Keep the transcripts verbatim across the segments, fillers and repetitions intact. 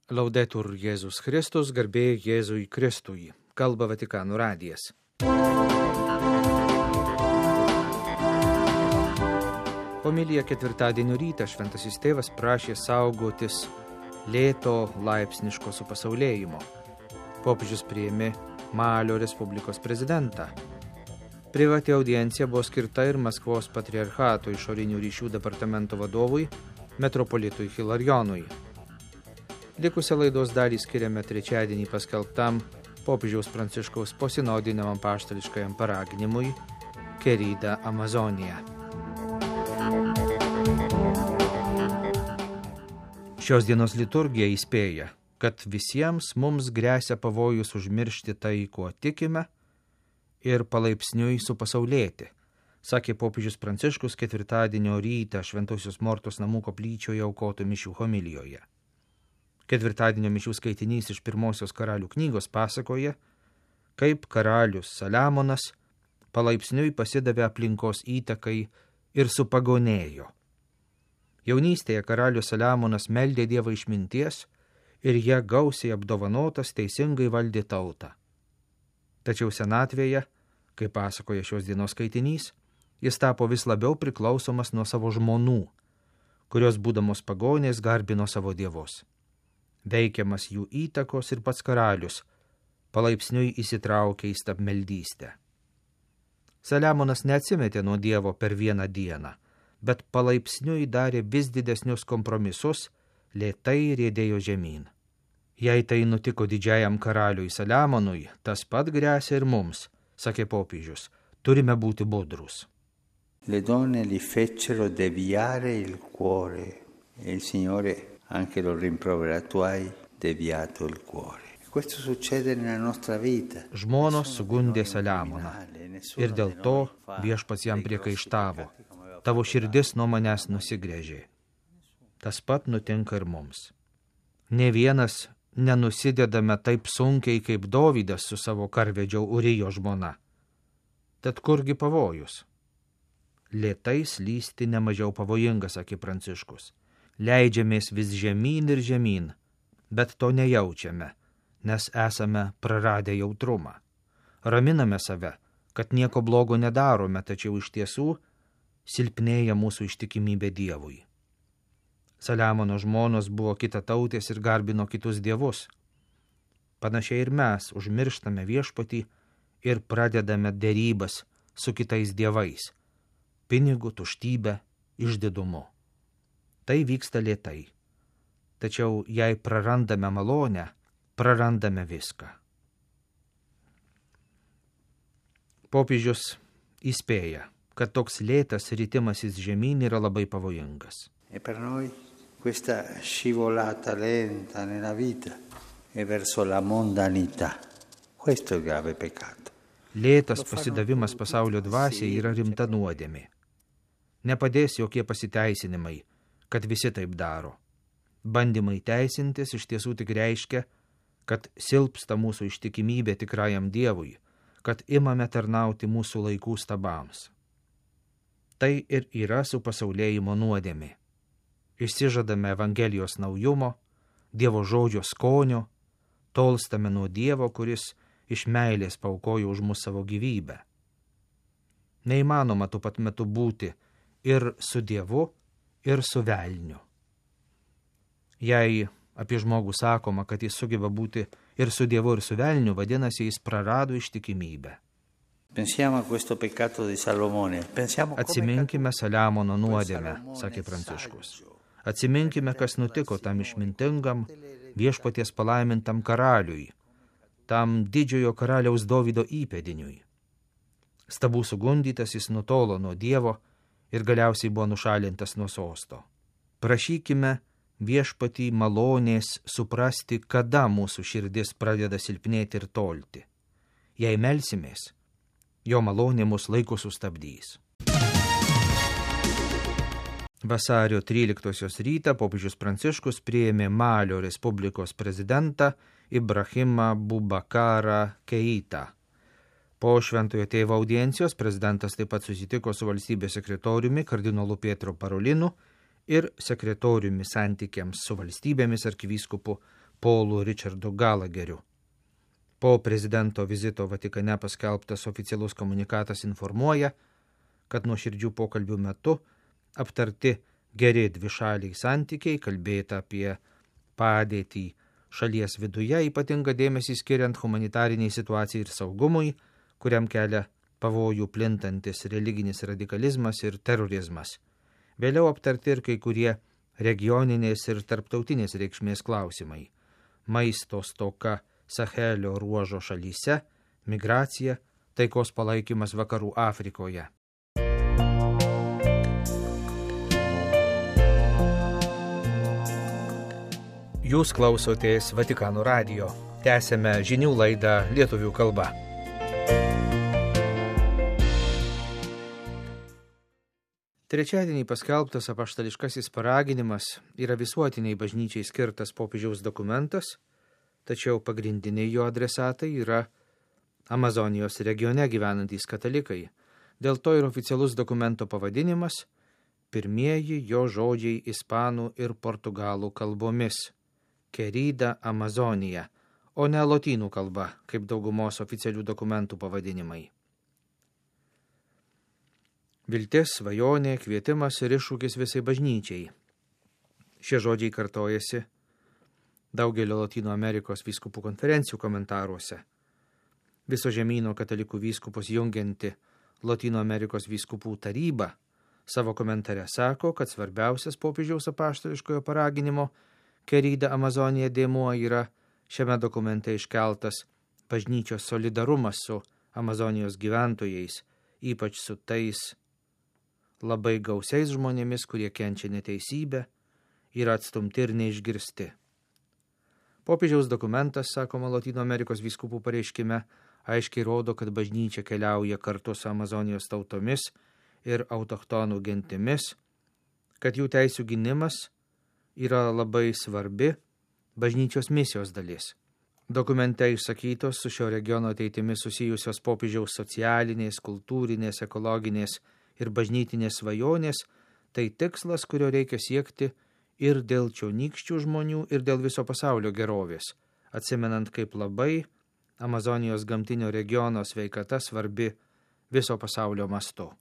Laudetur Jėzus Kristus, garbė Jėzui Kristui. Kalba Vatikano radijas. Homilija ketvirtadienio rytą šventasis tėvas prašė saugotis lėto laipsniško supasaulėjimo. Popiežius priėmė Malio Respublikos prezidentą. Privati audiencija buvo skirta ir Maskvos patriarchato išorinių ryšių departamento vadovui, metropolitui Hilarijonui. Likusią laidos dalį skiriame trečiadienį paskelbtam popiežiaus Pranciškaus posinodiniam apaštališkajam paraginimui Querida Amazonija. Šios dienos liturgija įspėja, kad visiems mums gresia pavojus užmiršti tai, kuo tikime, ir palaipsniui supasaulėti, sakė popiežius Pranciškus ketvirtadienio rytą Šventosios Mortos namų koplyčioje aukotų mišių homilijoje. Ketvirtadienio mišių skaitinys iš pirmosios karalių knygos pasakoja, kaip karalius Saliamonas palaipsniui pasidavė aplinkos įtakai ir supagonėjo. Jaunystėje karalius Saliamonas meldė Dievą išminties ir ją gausiai apdovanotas teisingai valdė tautą. Tačiau senatvėje, kaip pasakoja šios dienos skaitinys, jis tapo vis labiau priklausomas nuo savo žmonų, kurios būdamos pagonės garbino savo dievus. Veikiamas jų įtakos ir pats karalius palaipsniui įsitraukė į stabmeldystę. Saliamonas neatsimetė nuo Dievo per vieną dieną, bet palaipsniui darė vis didesnius kompromisus, lėtai riedėjo žemyn. Jei tai nutiko didžiajam karaliui Saliamonui, tas pat gresia ir mums, sakė popiežius, turime būti budrus. Le donne gli fecero deviare il cuore e il Signore anche lo rimprovera, tu hai deviato il cuore. Questo succede nella nostra vita. Žmonos sugundė Saliamoną ir dėl to viešpats jam priekaištavo. Tavo širdis nuo manęs nusigręžė. Tas pat nutinka ir mums. Ne vienas nenusidedame taip sunkiai kaip Dovydas su savo karvedžio Urijo žmona. Tad kurgi pavojus? Lėtai slysti nemažiau pavojinga, sakė Pranciškus. Leidžiamės vis žemyn ir žemyn, bet to nejaučiame, nes esame praradę jautrumą. Raminame save, kad nieko blogo nedarome, tačiau iš tiesų silpnėja mūsų ištikimybė Dievui. Saliamono žmonos buvo kitatautės ir garbino kitus dievus. Panašiai ir mes užmirštame viešpatį ir pradedame derybas su kitais dievais, pinigų, tuštybę, išdidumu. Tai vyksta lėtai. Tačiau jei prarandame malonę, prarandame viską. Popiežius įspėja, kad toks lėtas ritimasis žemyn yra labai pavojingas. E per noi questa scivolata lenta nella vita e verso la mondanità. Questo è il grave peccato. Lėtas pasidavimas pasaulio dvasiai yra rimta nuodėmė. Nepadės jokie pasiteisinimai, kad visi taip daro. Bandymai teisintis iš tiesų tik reiškia, kad silpsta mūsų ištikimybė tikrajam Dievui, kad imame tarnauti mūsų laikų stabams. Tai ir yra supasaulėjimo nuodėmė. Išsižadame Evangelijos naujumo, Dievo žodžio skonio, tolstame nuo Dievo, kuris iš meilės paaukojo už mus savo gyvybę. Neįmanoma tuo pat metu būti ir su Dievu, ir su velniu. Jei apie žmogų sakoma, kad jis sugeba būti ir su Dievu, ir su velniu, vadinasi, jis prarado ištikimybę. Atsiminkime Saliamono nuodėmę, sakė Pranciškus. Atsiminkime, kas nutiko tam išmintingam, viešpaties palaimintam karaliui, tam didžiojo karaliaus Dovydo įpėdiniui. Stabų sugundytas jis nutolo nuo Dievo ir galiausiai buvo nušalintas nuo sosto. Prašykime viešpatį malonės suprasti, kada mūsų širdis pradeda silpnėti ir tolti. Jei melsimės, jo malonė mus laiku sustabdys. Vasario tryliktosios rytą popiežius Pranciškus priėmė Malio Respublikos prezidentą Ibrahimą Bubakarą Keitą. Po Šventojo tėvo audiencijos prezidentas taip pat susitiko su valstybės sekretoriumi kardinolu Pietro Parolinu ir sekretoriumi santykiams su valstybėmis arkivyskupu Paulu Richardu Gallagheriu. Po prezidento vizito Vatikane paskelbtas oficialus komunikatas informuoja, kad nuoširdžių pokalbių metu aptarti geri dvišaliai santykiai, kalbėta apie padėtį šalies viduje, ypatingą dėmesį skiriant humanitariniai situacijai ir saugumui, kuriam kelia pavojų plintantis religinis radikalizmas ir terorizmas. Vėliau aptarti ir kai kurie regioninės ir tarptautinės reikšmės klausimai. Maisto stoka Sahelio ruožo šalyse, migracija, taikos palaikymas vakarų Afrikoje. Jūs klausotės Vatikano radijo. Tęsėme žinių laidą lietuvių kalba. Trečiadienį paskelbtas apaštališkasis paraginimas yra visuotiniai bažnyčiai skirtas popiežiaus dokumentas, tačiau pagrindiniai jo adresatai yra Amazonijos regione gyvenantys katalikai. Dėl to ir oficialus dokumento pavadinimas – pirmieji jo žodžiai ispanų ir portugalų kalbomis – Querida Amazonija, o ne lotynų kalba, kaip daugumos oficialių dokumentų pavadinimai. Viltis, svajonė, kvietimas ir iššūkis visai bažnyčiai. Šie žodžiai kartojasi daugelio Lotynų Amerikos vyskupų konferencijų komentaruose. Viso žemyno katalikų vyskupus jungianti Lotynų Amerikos vyskupų taryba savo komentare sako, kad svarbiausias popiežiaus apaštališkojo paraginimo Querida Amazonija dėmuo yra šiame dokumente iškeltas bažnyčios solidarumas su Amazonijos gyventojais, ypač su tais labai gausiais žmonėmis, kurie kenčia neteisybę, yra atstumti ir neišgirsti. Popiežiaus dokumentas, sakoma Lotynų Amerikos vyskupų pareiškime, aiškiai rodo, kad bažnyčia keliauja kartu su Amazonijos tautomis ir autochtonų gentimis, kad jų teisių gynimas yra labai svarbi bažnyčios misijos dalis. Dokumente išsakytos su šio regiono ateitimi susijusios popiežiaus socialinės, kultūrinės, ekologinės ir bažnytinės svajonės, tai tikslas, kurio reikia siekti ir dėl čionykščių žmonių, ir dėl viso pasaulio gerovės, atsimenant, kaip labai Amazonijos gamtinio regiono sveikata svarbi viso pasaulio mastu.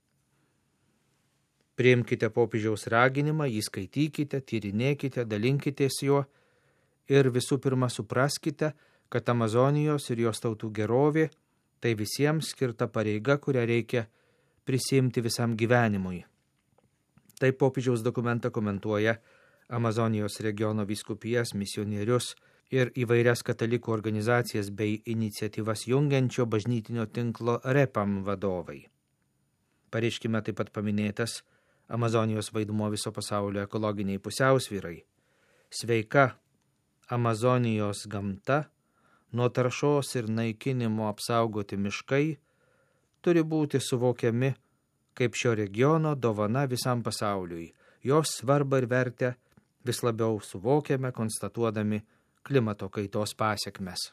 Priimkite popiežiaus raginimą, jį skaitykite, tyrinėkite, dalinkitės juo ir visų pirma supraskite, kad Amazonijos ir jos tautų gerovė tai visiems skirta pareiga, kurią reikia prisimti visam gyvenimui. Taip popiežiaus dokumentą komentuoja Amazonijos regiono vyskupijas, misionierius ir įvairias katalikų organizacijas bei iniciatyvas jungiančio bažnytinio tinklo Repam vadovai. Pareiškime taip pat paminėtas Amazonijos vaidmuo viso pasaulio ekologiniai pusiausvyrai. Sveika Amazonijos gamta, nuo taršos ir naikinimo apsaugoti miškai turi būti suvokiami kaip šio regiono dovana visam pasauliui. Jos svarbą ir vertę vis labiau suvokiame, konstatuodami klimato kaitos pasekmes.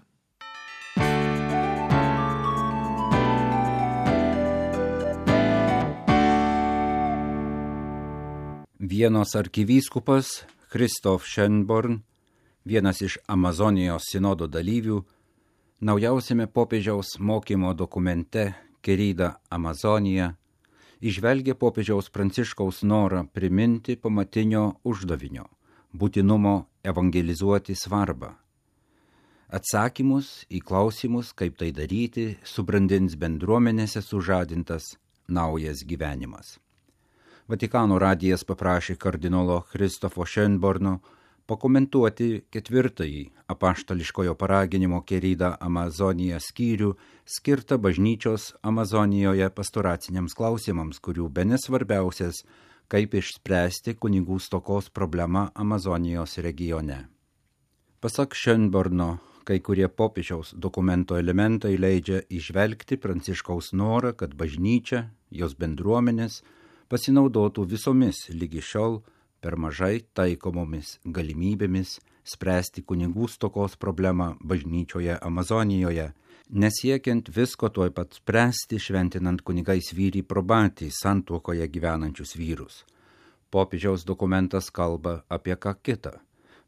Vienos arkivyskupas Christoph Schönborn, vienas iš Amazonijos sinodo dalyvių, naujausiame popiežiaus mokymo dokumente Querida Amazonija įžvelgia popiežiaus Pranciškaus norą priminti pamatinio uždavinio – būtinumo evangelizuoti svarbą. Atsakymus į klausimus, kaip tai daryti, subrandins bendruomenėse sužadintas naujas gyvenimas. Vatikano radijas paprašė kardinolo Christopho Schönborno pakomentuoti ketvirtąjį apaštališkojo paraginimo Querida Amazonija skyrių skirtą bažnyčios Amazonijoje pastoraciniams klausimams, kurių bene svarbiausias, kaip išspręsti kunigų stokos problemą Amazonijos regione. Pasak Schönborno, kai kurie popiežiaus dokumento elementai leidžia įžvelgti Pranciškaus norą, kad bažnyčia, jos bendruomenės, pasinaudotų visomis lygi šiol per mažai taikomomis galimybėmis spręsti kunigų stokos problemą bažnyčioje Amazonijoje, nesiekiant visko tuoj pat spręsti, šventinant kunigais vyrį probatį santuokoje gyvenančius vyrus. Popiežiaus dokumentas kalba apie ką kitą.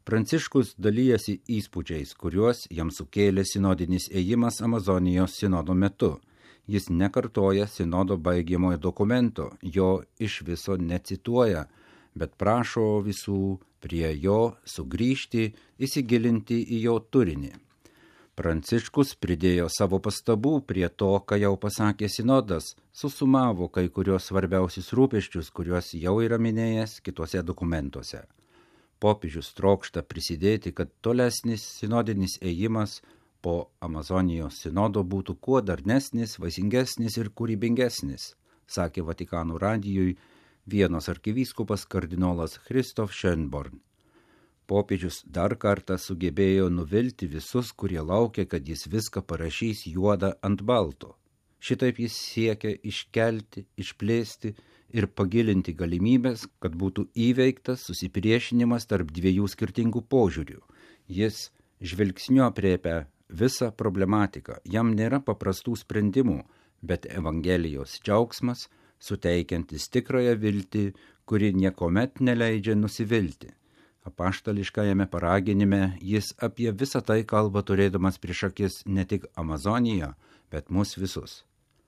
Pranciškus dalyjasi įspūdžiais, kuriuos jam sukėlė sinodinis ėjimas Amazonijos sinodo metu. Jis nekartoja sinodo baigiamojo dokumento, jo iš viso necituoja, bet prašo visų prie jo sugrįžti, įsigilinti į jo turinį. Pranciškus pridėjo savo pastabų prie to, ką jau pasakė sinodas, susumavo kai kurios svarbiausius rūpesčius, kuriuos jau yra minėjęs kituose dokumentuose. Popiežius trokšta prisidėti, kad tolesnis sinodinis ėjimas po Amazonijos sinodo būtų kuo darnesnis, vaisingesnis ir kūrybingesnis, sakė Vatikano radijui Vienos arkivyskupas kardinolas Christoph Schönborn. Popiežius dar kartą sugebėjo nuvilti visus, kurie laukia, kad jis viską parašys juodą ant balto. Šitaip jis siekia iškelti, išplėsti ir pagilinti galimybės, kad būtų įveiktas susipriešinimas tarp dviejų skirtingų požiūrių. Jis žvilgsniu aprėpia visą problematiką, jam nėra paprastų sprendimų, bet Evangelijos džiaugsmas, suteikiantis tikrąją viltį, kuri niekuomet neleidžia nusivilti. Apaštališkajame paraginime jis apie visą tai kalba turėdamas prieš akis ne tik Amazoniją, bet mus visus.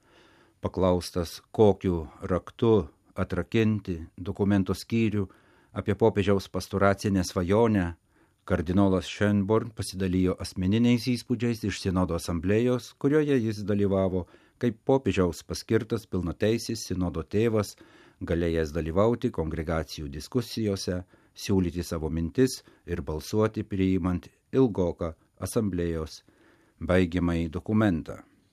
Paklaustas, kokiu raktu atrakinti dokumento skyrių apie popiežiaus pastoracinę svajonę, kardinolas Schönborn pasidalijo asmeniniais įspūdžiais iš sinodo asamblėjos, kurioje jis dalyvavo kaip popiežiaus paskirtas pilnateisis sinodo tėvas, galėjęs dalyvauti kongregacijų diskusijose, siūlyti savo mintis ir balsuoti priimant ilgoką asamblėjos baigiamąjį dokumentą.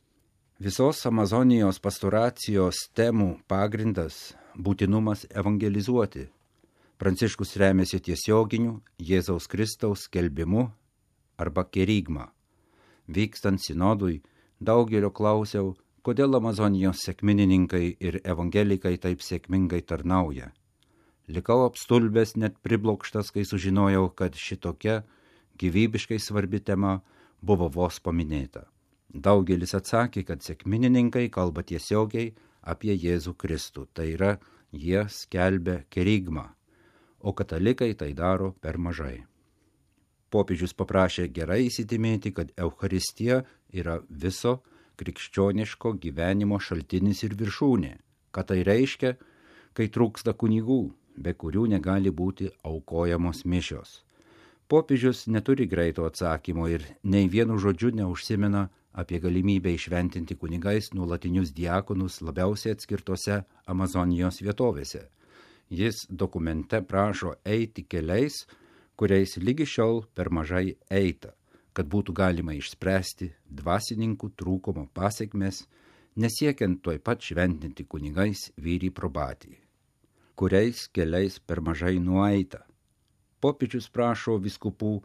Visos Amazonijos pastoracijos temų pagrindas – būtinumas evangelizuoti. Pranciškus remiasi tiesioginiu Jėzaus Kristaus skelbimu arba kerygma. Vykstant sinodui, daugelio klausiau, kodėl Amazonijos sekminininkai ir evangelikai taip sėkmingai tarnauja. Likau apstulbęs, net priblokštas, kai sužinojau, kad šitokia gyvybiškai svarbi tema buvo vos paminėta. Daugelis atsakė, kad sekminininkai kalba tiesiogiai apie Jėzų Kristų, tai yra, jie skelbia kerygmą, o katalikai tai daro per mažai. Popiežius paprašė gerai įsidėmėti, kad Eucharistija yra viso krikščioniško gyvenimo šaltinis ir viršūnė. Ką tai reiškia, kai trūksta kunigų, be kurių negali būti aukojamos mišios. Popiežius neturi greito atsakymo ir nei vienu žodžiu neužsimena apie galimybę išventinti kunigais nuolatinius diakonus labiausiai atskirtose Amazonijos vietovėse. Jis dokumente prašo eiti keliais, kuriais lygi šiol per mažai eita, kad būtų galima išspręsti dvasininkų trūkumo pasekmes, nesiekiant tuoj pat šventinti kunigais vyrį probatį. Kuriais keliais per mažai nueita. Popiežius prašo vyskupų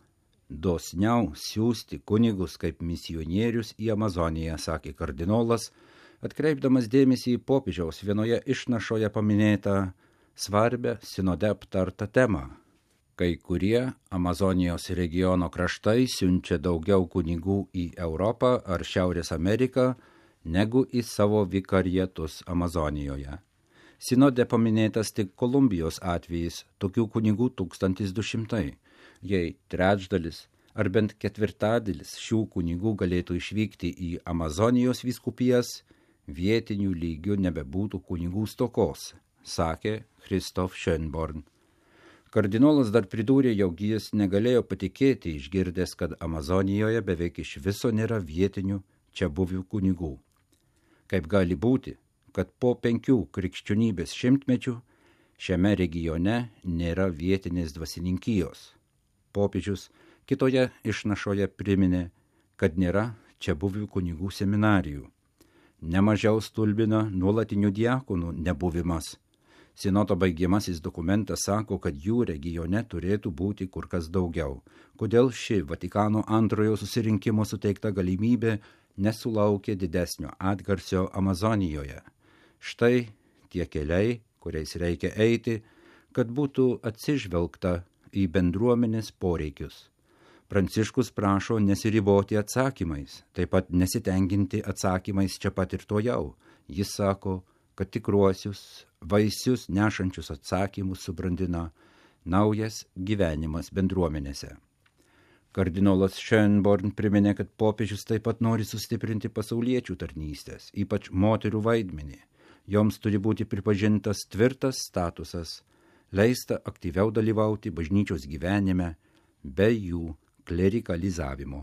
dosniau siųsti kunigus kaip misionierius į Amazoniją, sakė kardinolas, atkreipdamas dėmesį į popiežiaus vienoje išnašoje paminėtą svarbę sinode aptartą temą. Kai kurie Amazonijos regiono kraštai siunčia daugiau kunigų į Europą ar Šiaurės Ameriką negu į savo vikarietus Amazonijoje. Sinode paminėtas tik Kolumbijos atvejis, tokių kunigų tūkstantis du šimtai. Jei trečdalis ar bent ketvirtadalis šių kunigų galėtų išvykti į Amazonijos vyskupijas, vietinių lygių nebebūtų kunigų stokos, sakė Christoph Schönborn. Kardinolas dar pridūrė, jog jis negalėjo patikėti išgirdęs, kad Amazonijoje beveik iš viso nėra vietinių čia buvių kunigų. Kaip gali būti, kad po penkių krikščionybės šimtmečių šiame regione nėra vietinės dvasininkijos. Popiežius kitoje išnašoje priminė, kad nėra čia buvių kunigų seminarijų. Nemažiau stulbina nuolatinių diakonų nebuvimas. Sinodo baigiamasis dokumentas sako, kad jų regione turėtų būti kur kas daugiau. Kodėl ši Vatikano antrojo susirinkimo suteikta galimybė nesulaukė didesnio atgarsio Amazonijoje? Štai tie keliai, kuriais reikia eiti, kad būtų atsižvelgta į bendruomenės poreikius. Pranciškus prašo nesiriboti atsakymais, taip pat nesitenkinti atsakymais čia pat ir tojau. Jis sako, kad tikruosius, vaisius nešančius atsakymus subrandina naujas gyvenimas bendruomenėse. Kardinolas Schönborn priminė, kad popiežius taip pat nori sustiprinti pasauliečių tarnystės, ypač moterų vaidmenį. Joms turi būti pripažintas tvirtas statusas, leista aktyviau dalyvauti bažnyčios gyvenime be jų klerikalizavimo.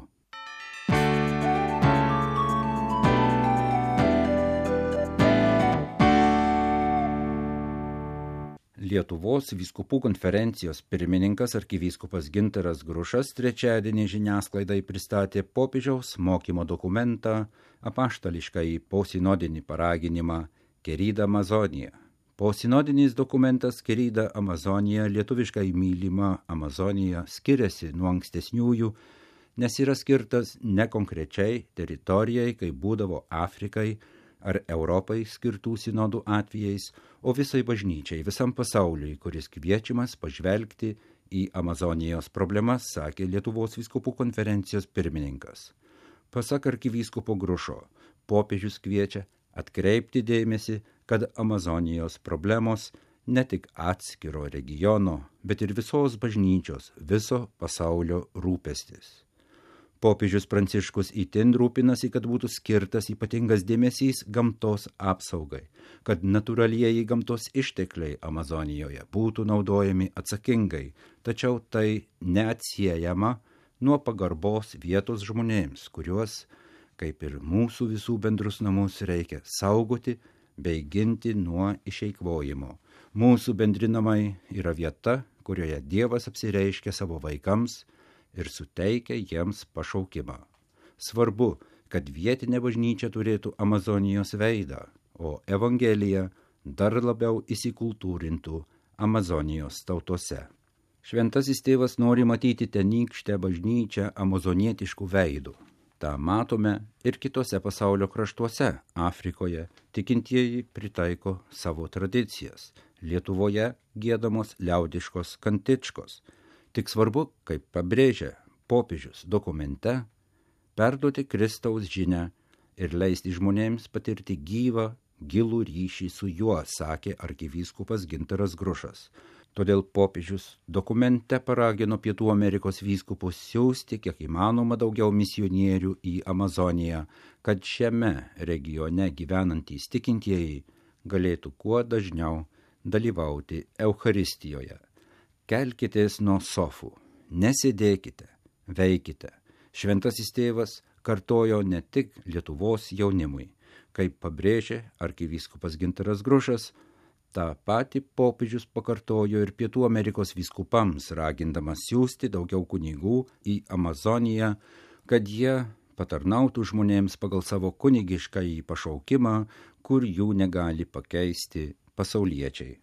Lietuvos vyskupų konferencijos pirmininkas arkivyskupas Gintaras Grušas trečiadienį žiniasklaidai pristatė popiežiaus mokymo dokumentą apaštališkąjį posinodinį paraginimą Querida Amazonija. Posinodinis dokumentas Querida Amazonija, lietuviškai mylima Amazonija, skiriasi nuo ankstesniųjų, nes yra skirtas ne konkrečiai teritorijai, kai būdavo Afrikai ar Europai skirtų sinodų atvejais, o visai bažnyčiai, visam pasauliui, kuris kviečiamas pažvelgti į Amazonijos problemas, sakė Lietuvos vyskupų konferencijos pirmininkas. Pasak arkivyskupo Grušo, popiežius kviečia atkreipti dėmesį, kad Amazonijos problemos ne tik atskiro regiono, bet ir visos bažnyčios, viso pasaulio rūpestis. Popiežius Pranciškus itin rūpinasi, kad būtų skirtas ypatingas dėmesys gamtos apsaugai, kad natūralieji gamtos ištekliai Amazonijoje būtų naudojami atsakingai, tačiau tai neatsiejama nuo pagarbos vietos žmonėms, kuriuos, kaip ir mūsų visų bendrus namus, reikia saugoti bei ginti nuo išeikvojimo. Mūsų bendri namai yra vieta, kurioje Dievas apsireiškia savo vaikams ir suteikia jiems pašaukimą. Svarbu, kad vietinė bažnyčia turėtų Amazonijos veidą, o Evangelija dar labiau įsikultūrintų Amazonijos tautose. Šventasis tėvas nori matyti tenykštę bažnyčią amazonietiškų veidų. Ta matome ir kitose pasaulio kraštuose. Afrikoje tikintieji pritaiko savo tradicijas. Lietuvoje giedamos liaudiškos kantičkos. Tik svarbu, kaip pabrėžia popiežius dokumente, perduoti Kristaus žinią ir leisti žmonėms patirti gyvą, gilų ryšį su juo, sakė arkivyskupas Gintaras Grušas. Todėl popiežius dokumente paragino Pietų Amerikos vyskupus siųsti kiek įmanoma daugiau misionierių į Amazoniją, kad šiame regione gyvenantys tikintieji galėtų kuo dažniau dalyvauti Eucharistijoje. Kelkitės nuo sofų, nesėdėkite, veikite. Šventasis tėvas kartojo ne tik Lietuvos jaunimui, kaip pabrėžė arkivyskupas Gintaras Grušas, tą patį popiežius pakartojo ir Pietų Amerikos vyskupams, ragindamas siųsti daugiau kunigų į Amazoniją, kad jie patarnautų žmonėms pagal savo kunigiškąjį pašaukimą, kur jų negali pakeisti pasauliečiai.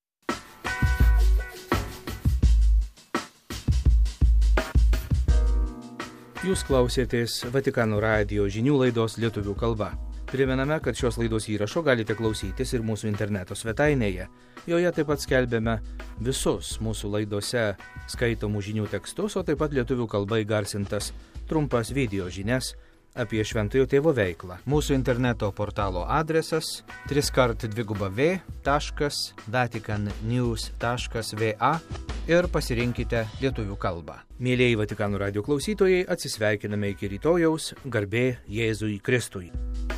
Jūs klausėtės Vatikano radijo žinių laidos lietuvių kalba. Primename, kad šios laidos įrašo galite klausytis ir mūsų interneto svetainėje. Joje taip pat skelbėme visus mūsų laidose skaitomų žinių tekstus, o taip pat lietuvių kalba įgarsintas trumpas video žinias apie Šventojo Tėvo veiklą. Mūsų interneto portalo adresas triskart dviguba v taškas vatikan news taškas va ir pasirinkite lietuvių kalbą. Mėlieji Vatikano radijo klausytojai, atsisveikiname iki rytojaus, garbė Jėzui Kristui.